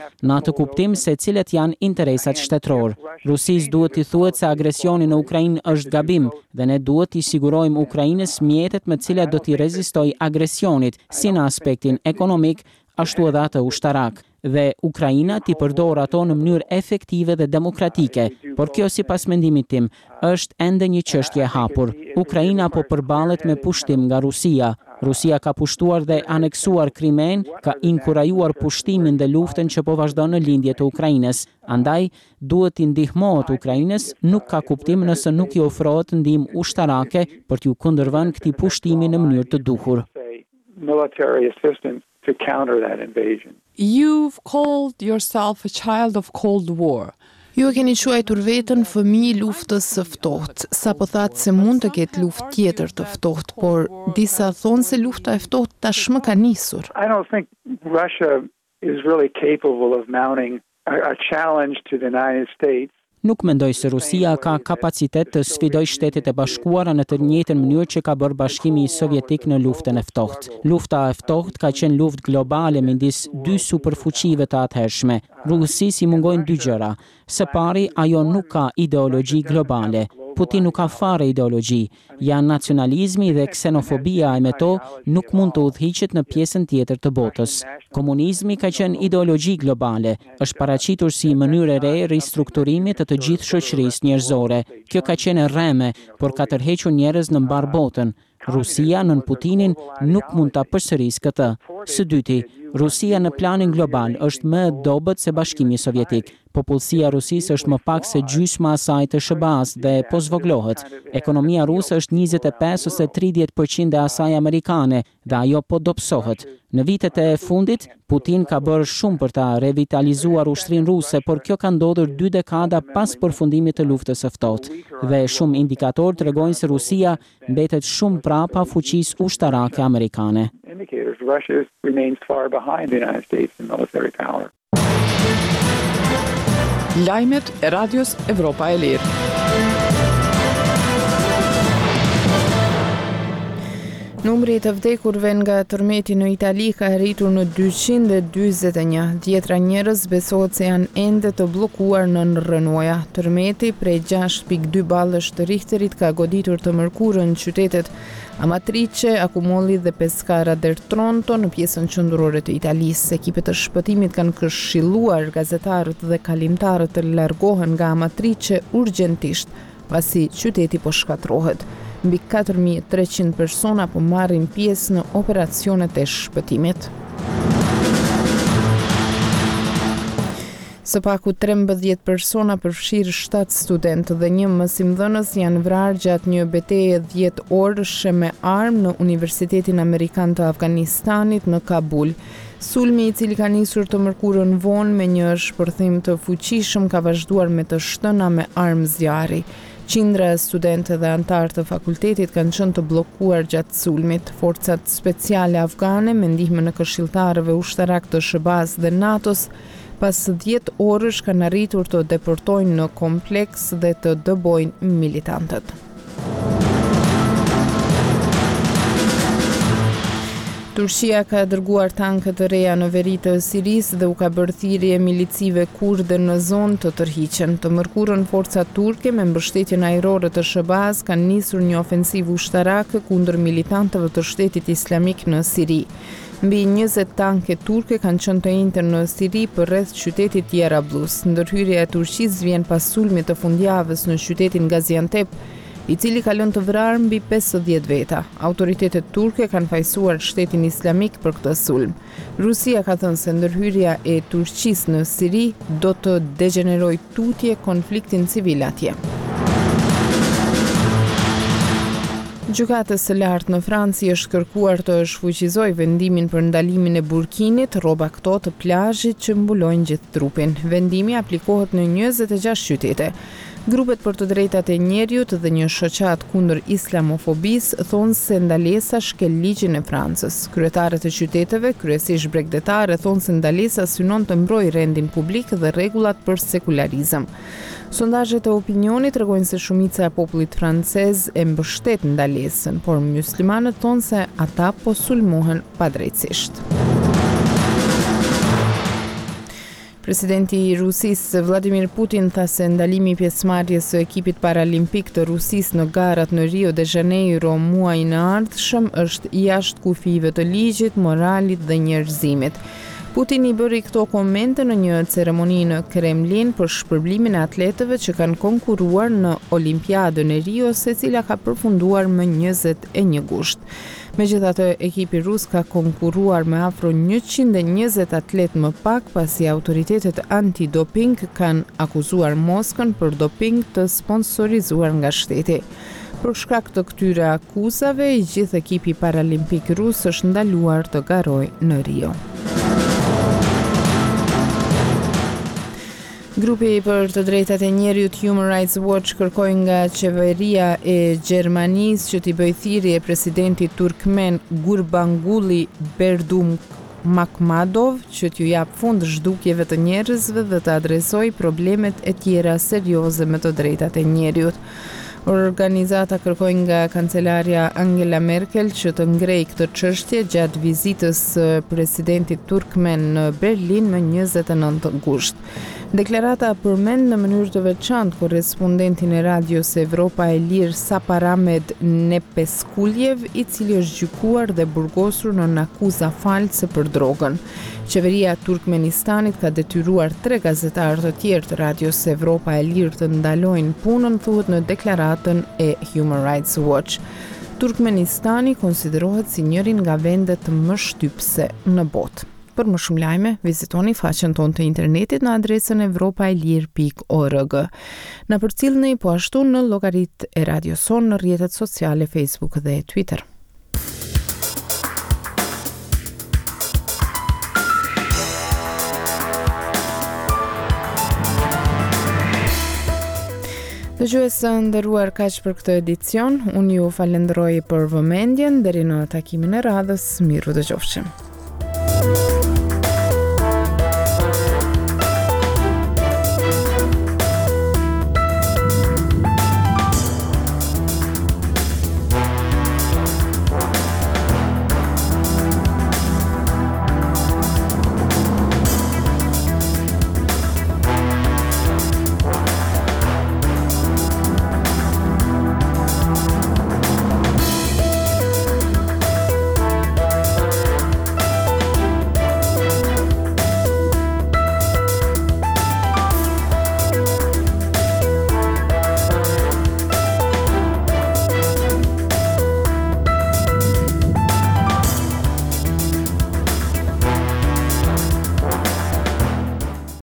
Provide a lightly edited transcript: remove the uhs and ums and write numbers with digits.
në atë kuptim se cilat janë interesat shtetëror. Rusisë duhet t'i thuhet se agresioni në Ukrainë është gabim dhe ne duhet t'i sigurojmë Ukrainës mjetet me cilat do t'i rezistojë agresionit, si në aspektin ekonomik, ashtu edhe atë ushtarak, dhe Ukraina t'i përdor ato në mënyrë efektive dhe demokratike, por kjo sipas mendimit tim është ende një çështje e hapur. Ukraina po përballet me pushtim nga Rusia. Rusia ka pushtuar dhe aneksuar Krimen, ka inkurajuar pushtimin dhe luftën që po vazhdon në lindje të Ukrainës. Andaj, duhet t'i ndihmohet Ukrainës, nuk ka kuptim nëse nuk i ofrohet ndihmë ushtarake për t'ju kundërvënë këtij pushtimi në mënyrë të duhur. To counter that invasion. You've called yourself a child of Cold War. Ju e keni quajtur veten fëmijë luftës së ftohtë. Sa po thatë se mund të ketë luftë tjetër të ftohtë, por disa thonë se lufta e ftohtë tashmë ka nisur. I don't think Russia is really capable of mounting a challenge to the United States. Nuk mendoj se Rusia ka kapacitet të sfidoj Shtetet e Bashkuara në të njëjtën mënyrë që ka bërë Bashkimi Sovjetik në luftën e ftohtë. Lufta e ftohtë ka qenë luftë globale midis dy superfuqive të atëhershme. Rusisë i mungojnë dy gjëra. Së pari, ajo nuk ka ideologji globale. Putin nuk ka fare ideologji. Janë nacionalizmi dhe ksenofobia e me to nuk mund të udhëhiqet në pjesën tjetër të botës. Komunizmi ka qenë ideologji globale, është paraqitur si mënyrë e re ristrukturimit të gjithë shoqërisë njerëzore. Kjo ka qenë rreme, por ka tërhequr njerëz në mbar botën. Rusia nën Putinin nuk mund ta përsërisë këtë. Së dyti, Rusia në planin global është më e dobët se Bashkimi Sovjetik. Popullsia e Rusisë është më pak se gjysma e asaj të SBA-s dhe po zvoglohet. Ekonomia ruse është 25 ose 30% e asaj amerikane dhe ajo po dobësohet. Në vitet e fundit, Putin ka bërë shumë për ta revitalizuar ushtrinë ruse, por kjo ka ndodhur 2 dekada pas përfundimit të luftës së ftohtë. Dhe shumë indikatorë tregojnë se Rusia mbetet shumë prapa fuqisë ushtarake amerikane. Russia remains far behind the United States in military power. Lajmet e Radios Evropa e Lirë. Numri të vdekurve nga tërmeti në Itali ka arritur në 241. Dhjetra njerëz besohet se janë ende të bllokuar në rrënoja. Tërmeti prej 6.2 ballësh të Richterit ka goditur të mërkurën qytetet Amatrice, Accumoli dhe Pescara del Tronto në pjesën qendrore të Italisë. Ekipet e shpëtimit kanë këshilluar gazetarët dhe kalimtarët të largohen nga Amatrice urgjentisht, pasi qyteti po shkatërrohet. Mbi 4.300 persona po marrin pjesë në operacionet e shpëtimit. Së paku 13 persona përfshirë 7 studentë dhe një mësimdhënës janë vrarë gjatë një betejë 10 orëshe me armë në Universitetin Amerikan të Afganistanit në Kabul. Sulmi i cili ka nisur të mërkurën vonë me një shpërthim të fuqishëm ka vazhduar me të shtëna me armë zjarri. Qindra e studentë dhe antarë të fakultetit kanë qenë të bllokuar gjatë sulmit. Forcat speciale afgane me ndihmën e këshilltarëve ushtarak të SBA-s dhe NATO-s pas 10 orësh kanë arritur të deportojnë në kompleks dhe të dëbojnë militantët. Turqia ka dërguar tanke të reja në veri të Sirisë dhe u ka bërë thirrje milicive kurde në zonë të tërhiqen. Të mërkurën forcat turke me mbështetjen ajrore të SBA-s kanë nisur një ofensivë ushtarake kundër militantëve të Shtetit Islamik në Siri. Mbi 20 tanke turke kanë qenë të njëjtën në Siri për rreth qytetit Jarablus. Ndërhyrja e Turqisë vjen pas sulmit të fundjavës në qytetin Gaziantep, i cili ka lënë të vrarë mbi 50 veta. Autoritetet turke kanë fajsuar Shtetin Islamik për këtë sulm. Rusia ka thënë se ndërhyrja e Turqisë në Siri do të degenerojë tutje konfliktin civil atje. Gjykatës së lartë në Francë është kërkuar të shfuqizojë vendimin për ndalimin e burkinit, rroba këto të plazhit që mbulojnë gjithë trupin. Vendimi aplikohet në 26 qytete. Grupet për të drejtat e njerëzit dhe një shoqat kundër islamofobisë thonë se ndalesa shkel ligjin e Francës. Kryetarët e qyteteve, kryesisht bregdetare, thonë se ndalesa synon të mbrojë rendin publik dhe rregullat për sekularizëm. Sondazhet e opinionit tregojnë se shumica e popullit francez e mbështet ndalesën, por muslimanët thonë se ata po sulmohen padrejtësisht. Presidenti I Rusisë Vladimir Putin tha se ndalimi I pjesëmarrjes së ekipit paralimpik të Rusisë në garat në Rio de Janeiro muajin e ardhshëm është jashtë kufive të ligjit, moralit dhe njerëzimit. Putin I bëri këto komente në një ceremoni në Kremlin për shpërblimin e atletëve që kanë konkuruar në Olimpiadën e Rio, secila ka përfunduar më 21 gusht. Megjithatë, ekipi rus ka konkuruar me afro 120 atlet më pak pasi autoritetet antidoping kanë akuzuar Moskën për doping të sponsorizuar nga shteti. Për shkak të këtyre akuzave, I gjithë ekipi paralimpik rus është ndaluar të garojë në Rio. Grupi për të drejtat e njerëzit Human Rights Watch kërkoi nga qeveria e Gjermanisë që t'i bëjë thirrje presidentit turkmen Gurbanguly Berdimuhammedov që t'ju jap fund zhdukjeve të njerëzve dhe të adresojë problemet e tjera serioze me të drejtat e njerëzit. Organizata kërkoi nga kancelarja Angela Merkel që të ngrejë këtë çështje gjatë vizitës së presidentit turkmen në Berlin më 29 gusht. Deklarata përmend në mënyrë të veçantë korrespondentin e radios Evropa e Lirë Saparamed Nepeskuljev, I cili është gjykuar dhe burgosur në akuza false për drogën. Qeveria e Turkmenistanit ka detyruar 3 gazetarë të tjerë të radios Evropa e Lirë të ndalojnë punën, thuhet në deklaratën e Human Rights Watch. Turkmenistani konsiderohet si njërin nga vendet më shtypse në botë. Për më shumë lajme, vizitoni faqen tonë të internetit në adresën evropailir.org. Na përcjellni po ashtu në llogaritë e radios sonë në rrjetet sociale Facebook dhe Twitter. Dëgjuesë nderuar, kaq për këtë edicion. Unë ju falenderoj për vëmendjen, deri në takimin e radhës, miru dëgjofshim.